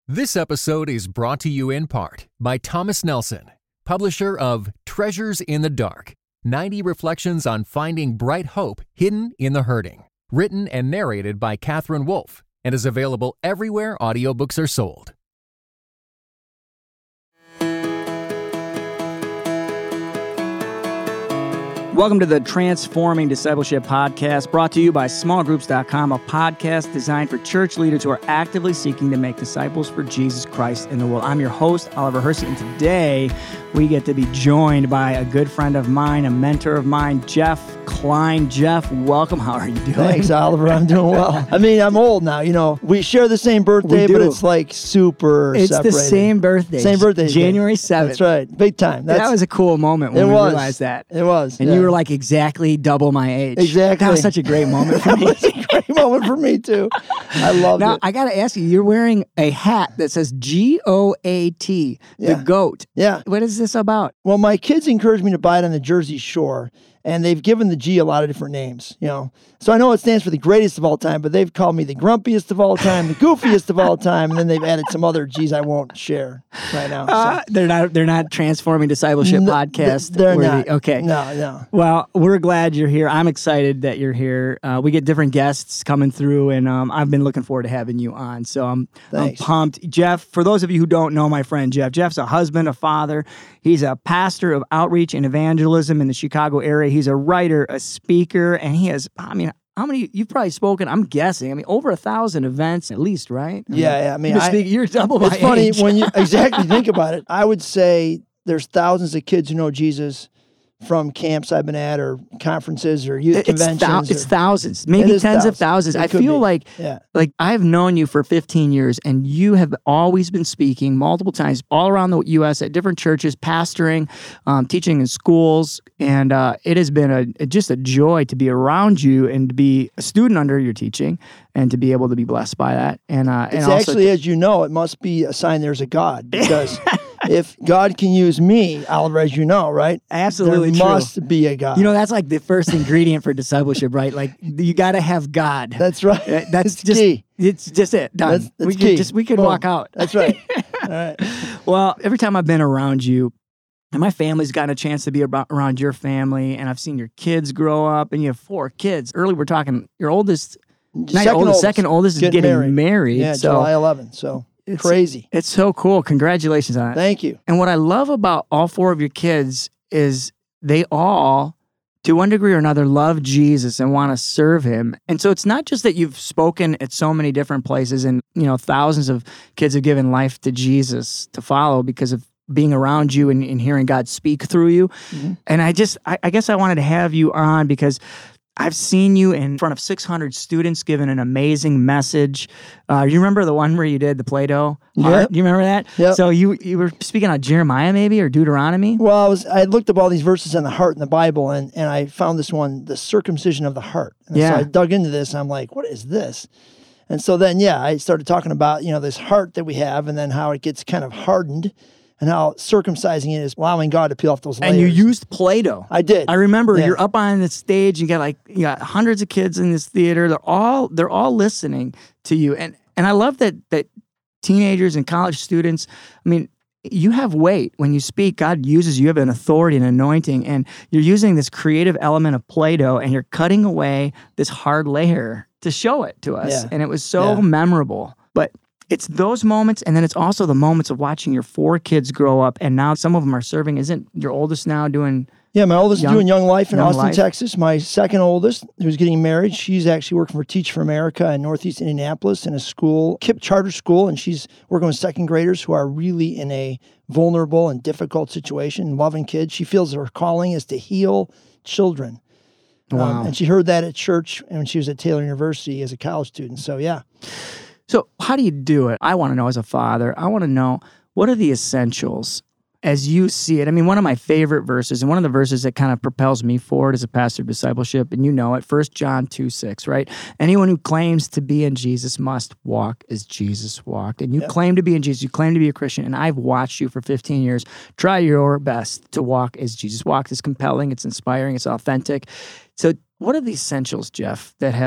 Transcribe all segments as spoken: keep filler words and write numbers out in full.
This episode is brought to you in part by Thomas Nelson, publisher of Treasures in the Dark, ninety Reflections on Finding Bright Hope Hidden in the Hurting, written and narrated by Catherine Wolfe, and is available everywhere audiobooks are sold. Welcome to the Transforming Discipleship Podcast, brought to you by small groups dot com, a podcast designed for church leaders who are actively seeking to make disciples for Jesus Christ in the world. I'm your host, Oliver Hersey, and today we get to be joined by a good friend of mine, a mentor of mine, Jeff Klein. Jeff, welcome. How are you doing? Thanks, Oliver. I'm doing well. I mean, I'm old now. You know, we share the same birthday, but it's like super It's separated. the same birthday. Same birthday. January seventh. That's right. Big time. That's, that was a cool moment when it we was. realized that. It was. And yeah. you were like exactly double my age. Exactly. That was such a great moment for me. That was a great moment for me, too. I loved now, it. I got to ask you, you're wearing a hat that says G O A T, Yeah. the goat. Yeah. What is this about? Well, my kids encouraged me to buy it on the Jersey Shore, and they've given the G a lot of different names, you know. So I know it stands for the greatest of all time, but they've called me the grumpiest of all time, the goofiest of all time, and then they've added some other G's I won't share right now. So. Uh, they're not. They're not Transforming Discipleship No, podcast. th- They're worthy. not. Okay. No, no. Well, we're glad you're here. I'm excited that you're here. Uh, we get different guests coming through, and um, I've been looking forward to having you on. So I'm, I'm Thanks. pumped. Jeff, for those of you who don't know my friend Jeff, Jeff's a husband, a father. He's a pastor of outreach and evangelism in the Chicago area. He's a writer, a speaker, and he has, I mean, how many, you've probably spoken, I'm guessing, I mean, over a thousand events at least, right? Yeah, yeah. I mean, You're, I, speak, you're double my it's funny age. when you exactly think about it. I would say there's thousands of kids who know Jesus from camps I've been at or conferences or youth It's, conventions. thou- or- it's thousands, maybe It is tens of thousands. thousands. It I could feel be. like yeah. like I've known you for fifteen years, and you have always been speaking multiple times all around the U S at different churches, pastoring, um, teaching in schools, and uh, it has been a just a joy to be around you and to be a student under your teaching, and to be able to be blessed by that. And uh, It's and also actually, as you know, it must be a sign there's a God because if God can use me, Oliver, as you know, right? absolutely there true. must be a God. You know, that's like the first ingredient for discipleship, right? Like you got to have God. That's right. Uh, That's It's just key. it's just it. Done. That's, that's we key. could just we could Boom. walk out. That's right. All right. Well, every time I've been around you, and my family's gotten a chance to be about, around your family, and I've seen your kids grow up, and you have four kids. Early, we're talking your oldest, not your Second oldest, oldest. second oldest is Getting getting married. married. Yeah, so July eleventh. So it's, crazy. It's so cool. Congratulations on it. Thank you. And what I love about all four of your kids is they all, to one degree or another, love Jesus and want to serve him. And so it's not just that you've spoken at so many different places and, you know, thousands of kids have given life to Jesus to follow because of being around you and, and hearing God speak through you. Mm-hmm. And I just, I, I guess I wanted to have you on because I've seen you in front of six hundred students giving an amazing message. Uh, you remember the one where you did the Play-Doh? Yep. art? Do you remember that? Yep. So you you were speaking on Jeremiah maybe or Deuteronomy? Well, I was I looked up all these verses on the heart in the Bible, and, and I found this one, the circumcision of the heart. And Yeah. so I dug into this, and I'm like, what is this? And so then, yeah, I started talking about, you know, this heart that we have, and then how it gets kind of hardened, and how circumcising it is allowing God to peel off those layers. And you used Play-Doh. I did. I remember Yeah. you're up on the stage. You got like you got hundreds of kids in this theater. They're all they're all listening to you, and and I love that that teenagers and college students. I mean, you have weight when you speak. God uses you. You have an authority and anointing, and you're using this creative element of Play-Doh, and you're cutting away this hard layer to show it to us. Yeah. And it was so Yeah. memorable. But it's those moments, and then it's also the moments of watching your four kids grow up, and now some of them are serving. Isn't your oldest now doing? Yeah, my oldest Young- is doing Young Life in Young Austin, Life. Texas. My second oldest, who's getting married, she's actually working for Teach for America in Northeast Indianapolis in a school, KIPP charter school, and she's working with second graders who are really in a vulnerable and difficult situation, loving kids. She feels her calling is to heal children. Wow. Um, and she heard that at church and when she was at Taylor University as a college student. So, yeah. So how do you do it? I want to know as a father, I want to know what are the essentials as you see it. I mean, one of my favorite verses, and one of the verses that kind of propels me forward as a pastor of discipleship, and you know it, First John two six, right? Anyone who claims to be in Jesus must walk as Jesus walked. And you Yep. claim to be in Jesus, you claim to be a Christian, and I've watched you for fifteen years. Try your best to walk as Jesus walked. It's compelling, it's inspiring, it's authentic. So what are the essentials, Jeff, that have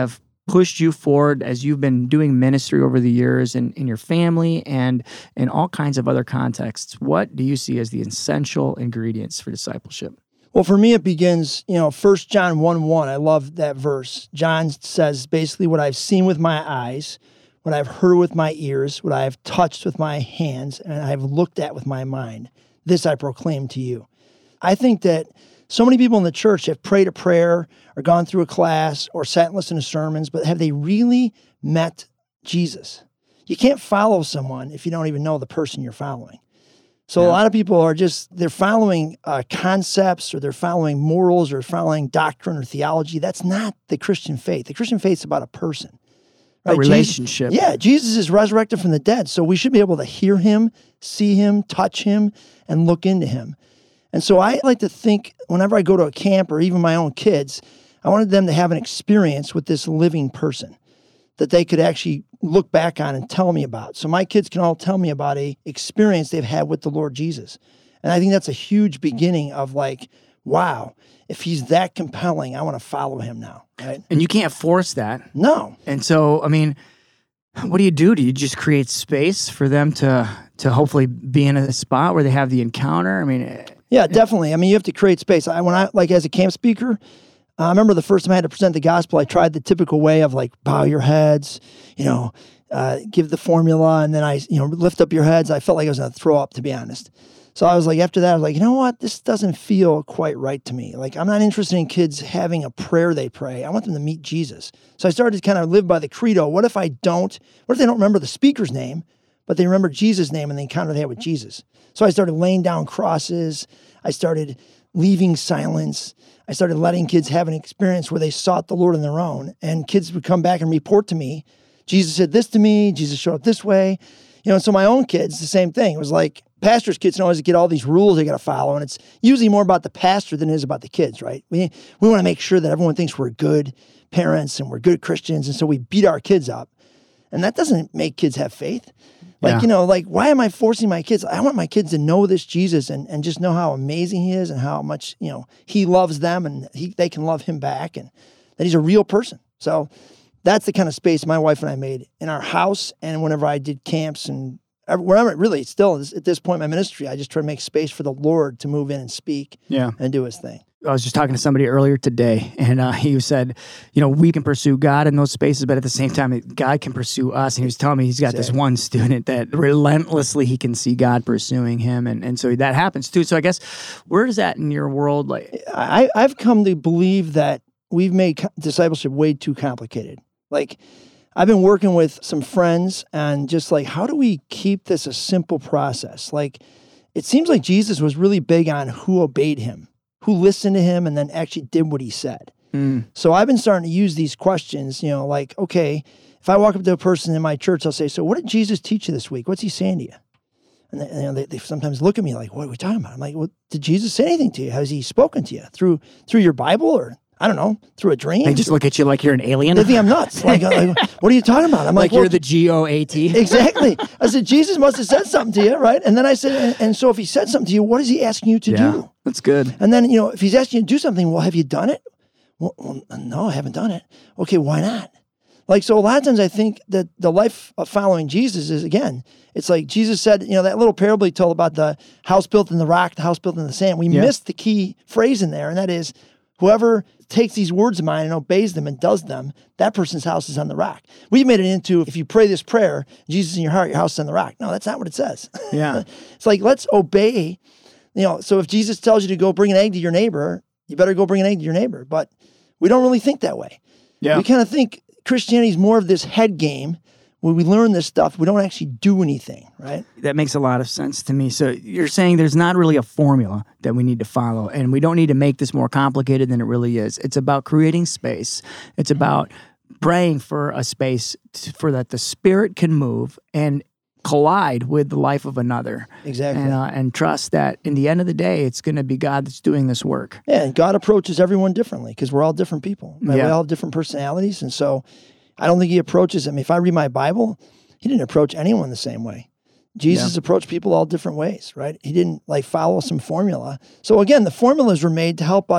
pushed you forward as you've been doing ministry over the years in, in your family and in all kinds of other contexts? What do you see as the essential ingredients for discipleship? Well, for me, it begins, you know, First John one one. I love that verse. John says basically what I've seen with my eyes, what I've heard with my ears, what I have touched with my hands, and I've looked at with my mind. This I proclaim to you. I think that so many people in the church have prayed a prayer or gone through a class or sat and listened to sermons, but have they really met Jesus? You can't follow someone if you don't even know the person you're following. So yeah. A lot of people are just, they're following uh, concepts or they're following morals or following doctrine or theology. That's not the Christian faith. The Christian faith is about a person. Right? A relationship. Jesus, yeah, Jesus is resurrected from the dead, so we should be able to hear him, see him, touch him, and look into him. And so I like to think whenever I go to a camp or even my own kids, I wanted them to have an experience with this living person that they could actually look back on and tell me about. So my kids can all tell me about a experience they've had with the Lord Jesus. And I think that's a huge beginning of like, wow, if he's that compelling, I want to follow him now, right? And you can't force that. No. And so, I mean, what do you do? Do you just create space for them to to hopefully be in a spot where they have the encounter? I mean... Yeah, definitely. I mean, you have to create space. I, when I, like as a camp speaker, uh, I remember the first time I had to present the gospel, I tried the typical way of like, bow your heads, you know, uh, give the formula, and then I, you know, lift up your heads. I felt like I was going to throw up, to be honest. So I was like, after that, I was like, you know what? This doesn't feel quite right to me. Like, I'm not interested in kids having a prayer they pray. I want them to meet Jesus. So I started to kind of live by the credo. What if I don't, what if they don't remember the speaker's name, but they remember Jesus' name and the encounter they had with Jesus? So I started laying down crosses. I started leaving silence. I started letting kids have an experience where they sought the Lord on their own. And kids would come back and report to me, Jesus said this to me, Jesus showed up this way. You know, so my own kids, the same thing. It was like, pastors' kids always get all these rules they got to follow, and it's usually more about the pastor than it is about the kids, right? We we want to make sure that everyone thinks we're good parents and we're good Christians, and so we beat our kids up. And that doesn't make kids have faith. Like, yeah. you know, like, why am I forcing my kids? I want my kids to know this Jesus and, and just know how amazing he is and how much, you know, he loves them and he, they can love him back and that he's a real person. So that's the kind of space my wife and I made in our house and whenever I did camps and wherever, really, still, at this point in my ministry, I just try to make space for the Lord to move in and speak yeah. and do his thing. I was just talking to somebody earlier today, and uh, he said, you know, we can pursue God in those spaces, but at the same time, God can pursue us. And he was telling me he's got exactly. this one student that relentlessly he can see God pursuing him, and, and so that happens too. So I guess, where is that in your world? Like, I, I've come to believe that we've made discipleship way too complicated. Like, I've been working with some friends and just like, how do we keep this a simple process? Like, it seems like Jesus was really big on who obeyed him, who listened to him and then actually did what he said. Mm. So I've been starting to use these questions, you know, like, okay, if I walk up to a person in my church, I'll say, so what did Jesus teach you this week? What's he saying to you? And they, you know, they, they sometimes look at me like, what are we talking about? I'm like, well, did Jesus say anything to you? Has he spoken to you through through your Bible or, I don't know, through a dream? They just look at you like you're an alien? They think I'm nuts. Like, like what are you talking about? I'm like, like you're well, the G O A T? Exactly. I said, Jesus must have said something to you, right? And then I said, and, and so if he said something to you, what is he asking you to yeah, do? That's good. And then, you know, if he's asking you to do something, well, have you done it? Well, well, no, I haven't done it. Okay, why not? Like, so a lot of times I think that the life of following Jesus is, again, it's like Jesus said, you know, that little parable he told about the house built in the rock, the house built in the sand. We yeah. missed the key phrase in there, and that is, whoever takes these words of mine and obeys them and does them, that person's house is on the rock. We've made it into, if you pray this prayer, Jesus in your heart, your house is on the rock. No, that's not what it says. Yeah. It's like, let's obey. You know, so if Jesus tells you to go bring an egg to your neighbor, you better go bring an egg to your neighbor. But we don't really think that way. Yeah. We kind of think Christianity is more of this head game. When we learn this stuff, we don't actually do anything, right? That makes a lot of sense to me. So you're saying there's not really a formula that we need to follow, and we don't need to make this more complicated than it really is. It's about creating space. It's about praying for a space to, for that the Spirit can move and collide with the life of another. Exactly. And, uh, and trust that in the end of the day, it's going to be God that's doing this work. Yeah, and God approaches everyone differently because we're all different people. Right? Yeah. We all have different personalities, and so I don't think he approaches, I mean, if I read my Bible, he didn't approach anyone the same way. Jesus yeah. approached people all different ways, right? He didn't like follow some formula. So again, the formulas were made to help us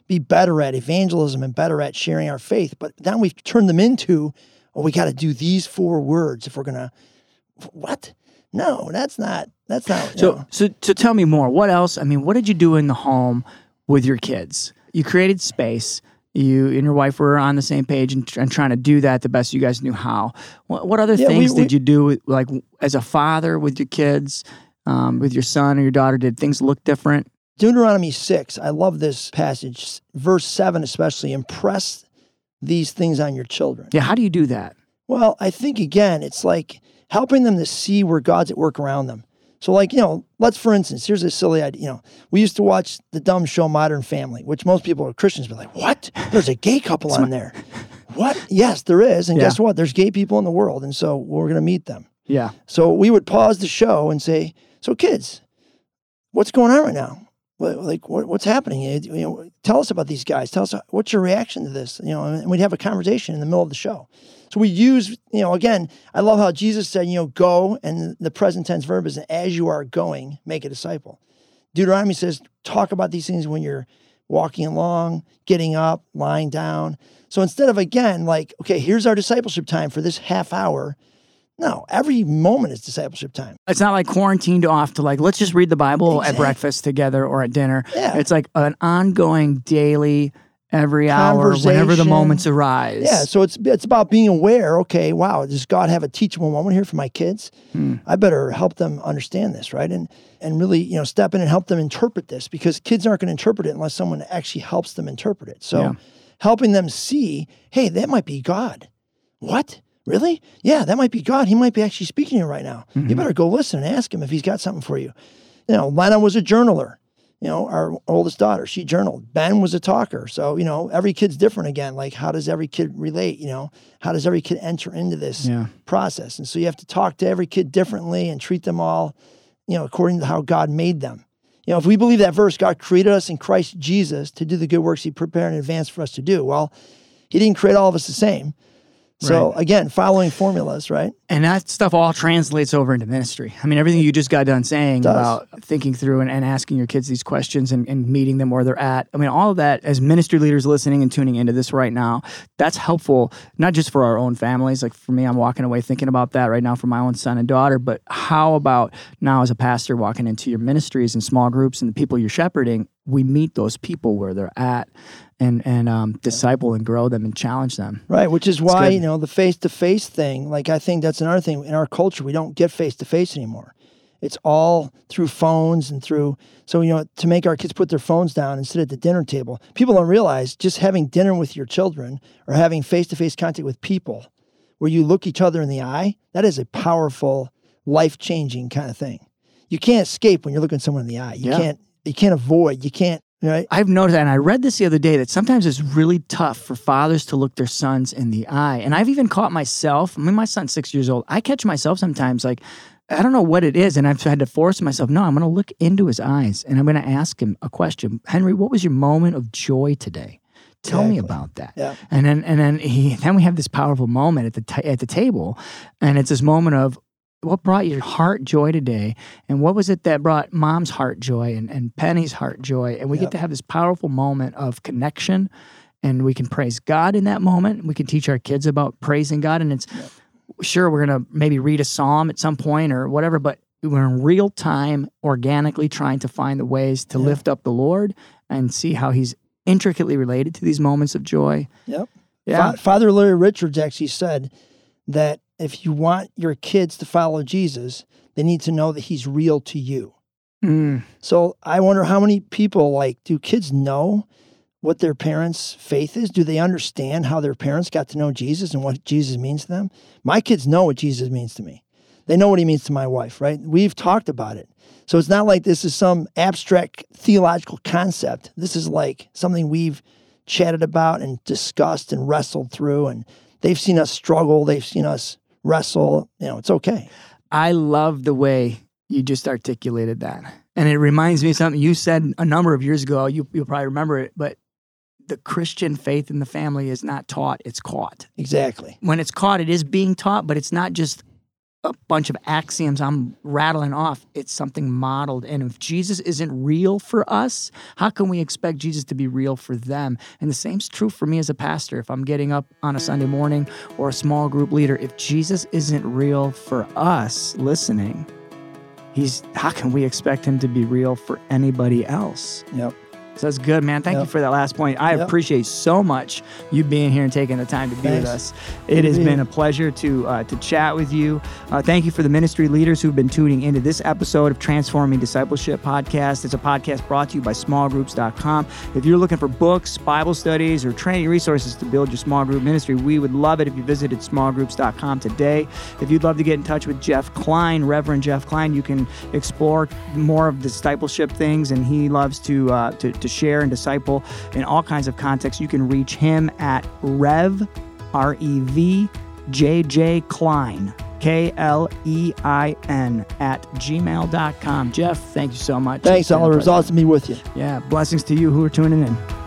be better at evangelism and better at sharing our faith. But then we've turned them into, oh, we got to do these four words if we're going to, what? No, that's not, that's not. So, know. so, so tell me more. What else? I mean, what did you do in the home with your kids? You created space. You and your wife were on the same page and, and trying to do that the best you guys knew how. What, what other Yeah, things we- did you do, like as a father with your kids, um, with your son or your daughter? Did things look different? Deuteronomy six, I love this passage, verse seven especially, impress these things on your children. Yeah, how do you do that? Well, I think, again, it's like helping them to see where God's at work around them. So, like, you know, let's, for instance, here's a silly idea. You know, we used to watch the dumb show Modern Family, which most people are Christians, but like, what? There's a gay couple on there. What? Yes, there is. And Yeah. guess what? There's gay people in the world. And so we're going to meet them. Yeah. So we would pause the show and say, so kids, what's going on right now? What- Like, what, what's happening? You you know, tell us about these guys. Tell us, what's your reaction to this? You know, and we'd have a conversation in the middle of the show. So we use, you know, again, I love how Jesus said, you know, go, and the present tense verb is as you are going, make a disciple. Deuteronomy says, talk about these things when you're walking along, getting up, lying down. So instead of, again, like, okay, here's our discipleship time for this half hour. No, every moment is discipleship time. It's not like quarantined off to like, let's just read the Bible at Exactly. breakfast together or at dinner. Yeah. It's like an ongoing daily, every hour, whenever the Conversation. moments arise. Yeah, so it's it's about being aware, okay, wow, does God have a teachable moment here for my kids? Hmm. I better help them understand this, right? And and really, you know, step in and help them interpret this, because kids aren't going to interpret it unless someone actually helps them interpret it. So Yeah. helping them see, hey, that might be God. What? Really? Yeah, that might be God. He might be actually speaking to you right now. Mm-hmm. You better go listen and ask him if he's got something for you. You know, Lena was a journaler. You know, our oldest daughter, she journaled. Ben was a talker. So, you know, every kid's different again. Like, how does every kid relate? You know, how does every kid enter into this Yeah. process? And so you have to talk to every kid differently and treat them all, you know, according to how God made them. You know, if we believe that verse, God created us in Christ Jesus to do the good works he prepared in advance for us to do. Well, he didn't create all of us the same. So Right. again, following formulas, right? And that stuff all translates over into ministry. I mean, everything you just got done saying does. about thinking through and, and asking your kids these questions and, and meeting them where they're at. I mean, all of that, as ministry leaders listening and tuning into this right now, that's helpful, not just for our own families. Like for me, I'm walking away thinking about that right now for my own son and daughter, but how about now as a pastor walking into your ministries and small groups and the people you're shepherding, we meet those people where they're at and, and um, disciple and grow them and challenge them. Right, which is why, good. you know, the face-to-face thing, like I think that's another thing. In our culture, we don't get face-to-face anymore. It's all through phones and through, so, you know, to make our kids put their phones down and sit at the dinner table. People don't realize just having dinner with your children or having face-to-face contact with people where you look each other in the eye, that is a powerful, life-changing kind of thing. You can't escape when you're looking someone in the eye. You Yeah. can't, you can't avoid, you can't, right? I've noticed that, and I read this the other day, that sometimes it's really tough for fathers to look their sons in the eye. And I've even caught myself, I mean, my son's six years old. I catch myself sometimes like, I don't know what it is, and I've had to force myself, no, I'm going to look into his eyes, and I'm going to ask him a question. Henry, what was your moment of joy today? Tell me Exactly. about that. Yeah. And then and then he then we have this powerful moment at the ta- at the table, and it's this moment of, what brought your heart joy today? And what was it that brought mom's heart joy and, and Penny's heart joy? And we Yep. get to have this powerful moment of connection, and we can praise God in that moment. We can teach our kids about praising God. And it's sure, we're going to maybe read a psalm at some point or whatever, but we're in real time, organically trying to find the ways to Yeah. lift up the Lord and see how he's intricately related to these moments of joy. Yep. Yeah. Fa- Father Larry Richards actually said that if you want your kids to follow Jesus, they need to know that he's real to you. Mm. So I wonder how many people, like, do kids know what their parents' faith is? Do they understand how their parents got to know Jesus and what Jesus means to them? My kids know what Jesus means to me. They know what he means to my wife, right? We've talked about it. So it's not like this is some abstract theological concept. This is like something we've chatted about and discussed and wrestled through, and they've seen us struggle. They've seen us wrestle. You know, it's okay. I love the way you just articulated that. And it reminds me of something you said a number of years ago. You, you'll probably remember it, but the Christian faith in the family is not taught, it's caught. Exactly. When it's caught, it is being taught, but it's not just a bunch of axioms I'm rattling off. It's something modeled. And if Jesus isn't real for us, how can we expect Jesus to be real for them? And the same's true for me as a pastor. If I'm getting up on a Sunday morning or a small group leader, if Jesus isn't real for us listening, he's how can we expect him to be real for anybody else? Yep. So that's good, man. Thank Yep. you for that last point. I Yep. appreciate so much you being here and taking the time to be Thanks. with us. It has be been here. a pleasure to uh, to chat with you. Uh, thank you for the ministry leaders who've been tuning into this episode of Transforming Discipleship Podcast. It's a podcast brought to you by small groups dot com. If you're looking for books, Bible studies, or training resources to build your small group ministry, we would love it if you visited small groups dot com today. If you'd love to get in touch with Jeff Klein, Reverend Jeff Klein, you can explore more of the discipleship things, and he loves to uh, to, to share and disciple in all kinds of contexts. You can reach him at Rev, R E V, J J Klein, K L E I N, at gmail dot com. Jeff, thank you so much. Thanks, It's been a Oliver. It's pleasure. awesome to be with you. Yeah, blessings to you who are tuning in.